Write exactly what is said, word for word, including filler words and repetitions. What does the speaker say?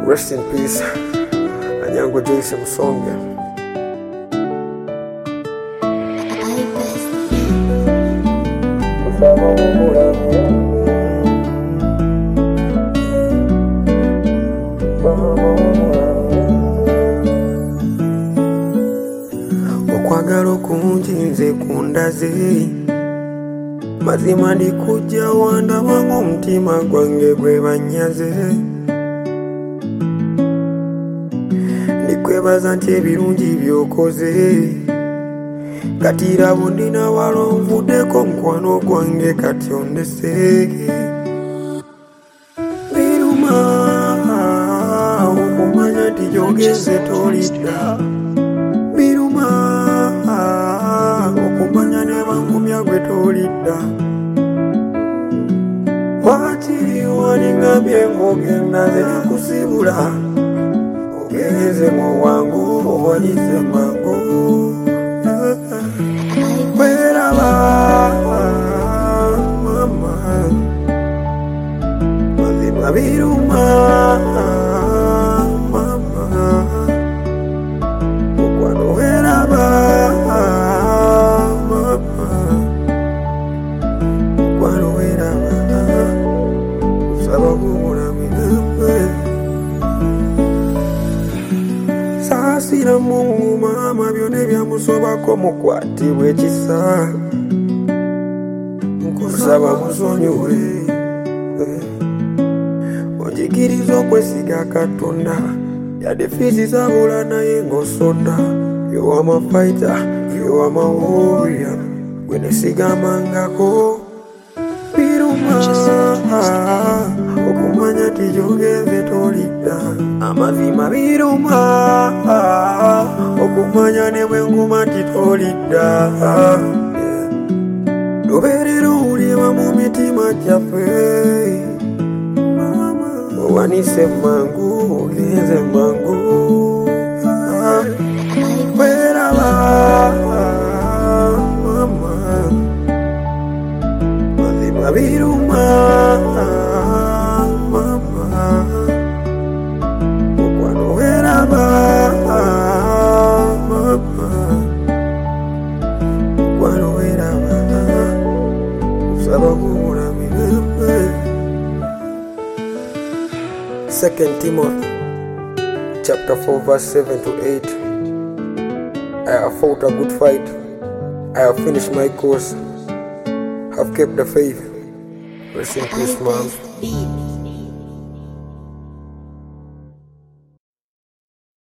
Rest in peace, Anyango Joyce Msonge. Okwagala okungi nze kundaze, mazima ndikujja wandaba ng'omutima gwange gwe banyaze. Ndikwebaza nti ebirungi byokoze, kati rabo ndina wala onvuddeko mukwano gwange kati ondese. Biruma okumanya nti gyogeze tolidda, biruma okumanya ne bangumya gwe tolidda. Wakiri waningambye ng'ogenda nze nakusibula, ogeze mu wangu owalize mangu. Kweraba mama, mazima biruma mama, mukwano weraba mama, mukwano weraba kusaba kumulamirembe. Saasira Mungu mama byonna ebyamusobako mukwatibwe ekisa, nkusaba musonyiwe, onjigiriza okwesiga Katonda, yadde fiisi zabula naye ng'osonda. You are my fighter, you are my warrior, gwe nesigambangako. Biruma okumanya nti gyogeze tolidda, amazima biruma okumanya ne bwe nguma nti tolidda. Lubeerera owulira mu mitima gyaffe, owanise mangu ogenze mangu. Kweraba mama, mazima biruma mama, mukwano weraba mama, mukwano weraba kusaba kumulamirembe. Second Timothy chapter four verse seven to eight. I have fought a good fight, I have finished my course, have kept the faith. Rest in peace, mom.